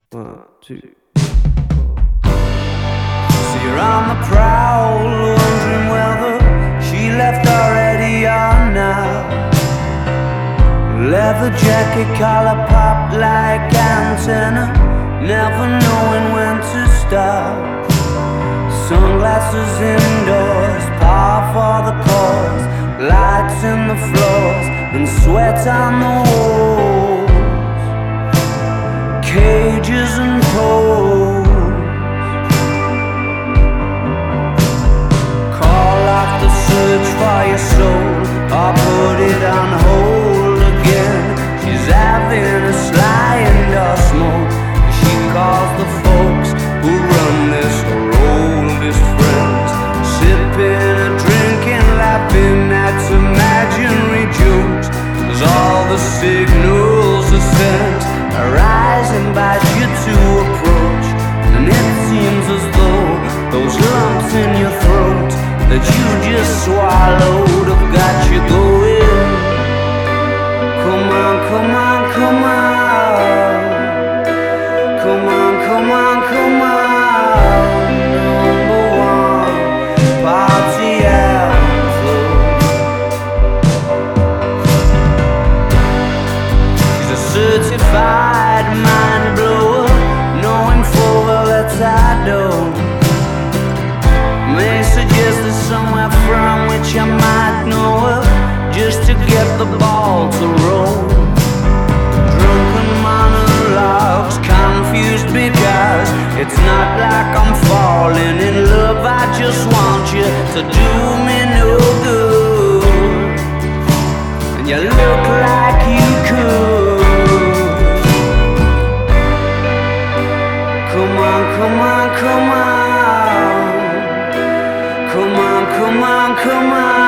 1, 2. So you're on the prowl, wondering whether she left already or not. Leather jacket, collar pop like antenna, never knowing when to stop. Sunglasses indoors, par for the cause, lights in the floors and sweat on the walls. Cages and poles, call off the search for your soul, or put it on hold again. She's having a sly indoor smoke. She calls the folks who run this, her oldest friends, sipping and drinking, laughing at imaginary jokes. As all the signals are sent, arise, invite you to approach, and it seems as though those lumps in your throat that you just swallowed have got you going. Come on, come on, come on. Come on, come on, come on. Number one, party anthem. She's a certified mind blower, knowing full well that I don't. May suggest there's somewhere from which I might know her, just to get the ball to roll. Drunken monologues, confused because it's not like I'm falling in love. I just want you to do me no good, and you look like you could. Come on, come on, come on. Come on, come on, come on.